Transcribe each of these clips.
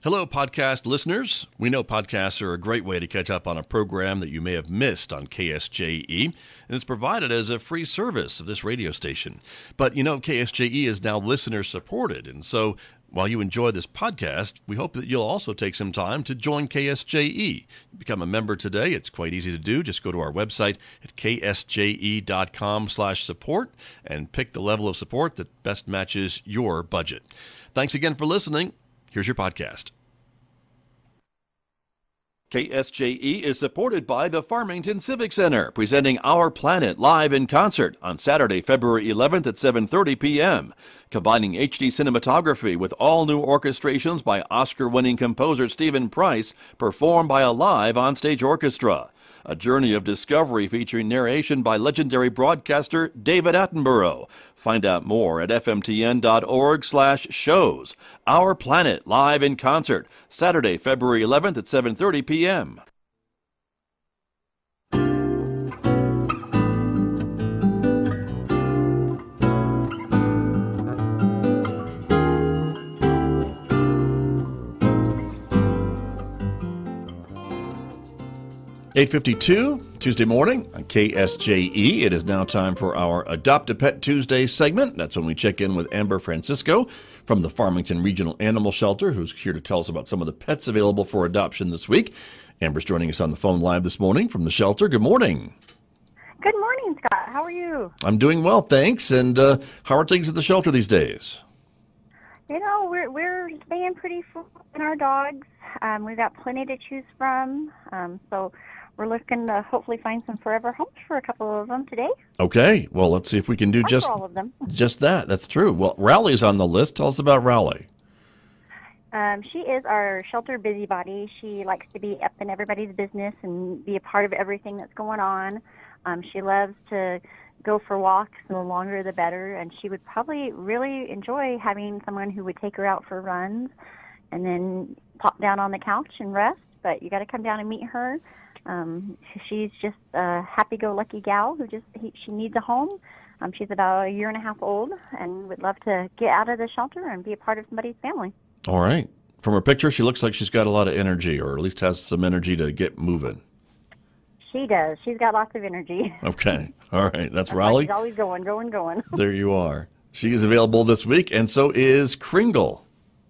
Hello, podcast listeners. We know podcasts are a great way to catch up on a program that you may have missed on KSJE, and it's provided as a free service of this radio station. But you know, KSJE is now listener supported, and so while you enjoy this podcast, we hope that you'll also take some time to join KSJE. Become a member today. It's quite easy to do. Just go to our website at ksje.com/support and pick the level of support that best matches your budget. Thanks again for listening. Here's your podcast. KSJE is supported by the Farmington Civic Center, presenting Our Planet live in concert on Saturday, February 11th at 7:30 p.m., combining HD cinematography with all-new orchestrations by Oscar-winning composer Stephen Price, performed by a live on-stage orchestra. A journey of discovery featuring narration by legendary broadcaster David Attenborough. Find out more at fmtn.org/shows. Our Planet live in concert, Saturday, February 11th at 7:30 p.m. 8:52, Tuesday morning on KSJE. It is now time for our Adopt a Pet Tuesday segment. That's when we check in with Amber Francisco from the Farmington Regional Animal Shelter, who's here to tell us about some of the pets available for adoption this week. Amber's joining us on the phone live this morning from the shelter. Good morning. Good morning, Scott. How are you? I'm doing well, thanks. And how are things at the shelter these days? You know, we're staying pretty full in our dogs. We've got plenty to choose from. So we're looking to hopefully find some forever homes for a couple of them today. Okay. Well, let's see if we can do just all of them. Just that. That's true. Well, Rowley's on the list. Tell us about Rowley. She is our shelter busybody. She likes to be up in everybody's business and be a part of everything that's going on. She loves to go for walks, and the longer the better, and she would probably really enjoy having someone who would take her out for runs and then pop down on the couch and rest, but you got to come down and meet her. She's just a happy-go-lucky gal who she needs a home. She's about a year and a half old and would love to get out of the shelter and be a part of somebody's family. All right. From her picture, she looks like she's got a lot of energy, or at least has some energy to get moving. She does. She's got lots of energy. Okay. All right. That's Rowley. She's always going. There you are. She is available this week, and so is Kringle.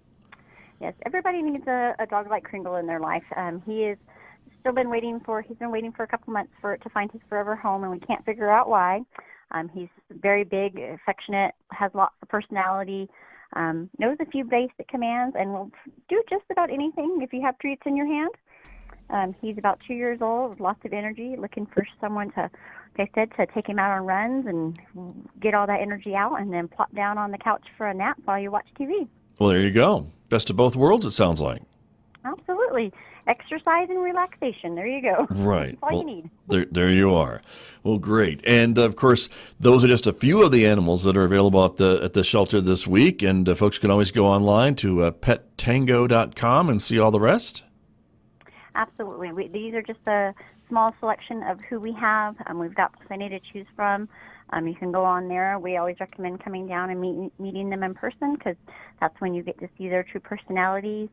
Yes, everybody needs a dog like Kringle in their life. He's been waiting for a couple months to find his forever home, and we can't figure out why. He's very big, affectionate, has lots of personality, knows a few basic commands, and will do just about anything if you have treats in your hand. He's about 2 years old, with lots of energy, looking for someone to take him out on runs and get all that energy out, and then plop down on the couch for a nap while you watch TV. Well, there you go. Best of both worlds, it sounds like. Absolutely. Exercise and relaxation. There you go. Right. That's all you need. There you are. Well, great. And, of course, those are just a few of the animals that are available at the shelter this week. And folks can always go online to pettango.com and see all the rest. Absolutely. These are just a small selection of who we have. We've got plenty to choose from. You can go on there. We always recommend coming down and meeting them in person, because that's when you get to see their true personalities.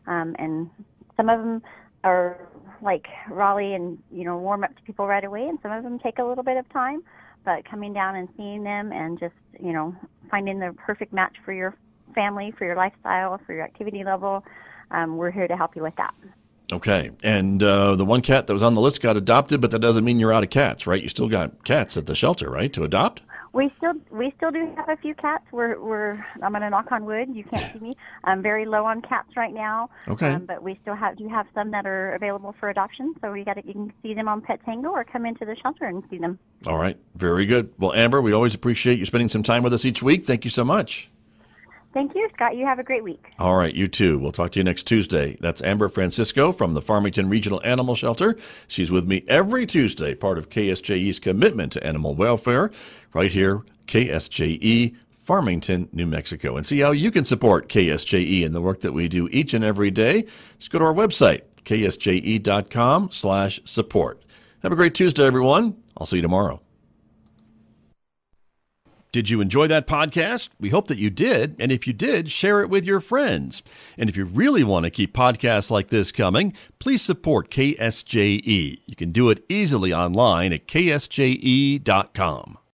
And some of them are like Raleigh and, warm up to people right away, and some of them take a little bit of time. But coming down and seeing them and just, finding the perfect match for your family, for your lifestyle, for your activity level, we're here to help you with that. Okay. And the one cat that was on the list got adopted, but that doesn't mean you're out of cats, right? You still got cats at the shelter, right, to adopt? We still do have a few cats. I'm going to knock on wood. You can't see me. I'm very low on cats right now. Okay. But we still have some that are available for adoption. So you can see them on Pet Tango or come into the shelter and see them. All right. Very good. Well, Amber, we always appreciate you spending some time with us each week. Thank you so much. Thank you, Scott. You have a great week. All right, you too. We'll talk to you next Tuesday. That's Amber Francisco from the Farmington Regional Animal Shelter. She's with me every Tuesday, part of KSJE's commitment to animal welfare, right here, KSJE, Farmington, New Mexico. And see how you can support KSJE and the work that we do each and every day. Just go to our website, ksje.com/support. Have a great Tuesday, everyone. I'll see you tomorrow. Did you enjoy that podcast? We hope that you did. And if you did, share it with your friends. And if you really want to keep podcasts like this coming, please support KSJE. You can do it easily online at ksje.com.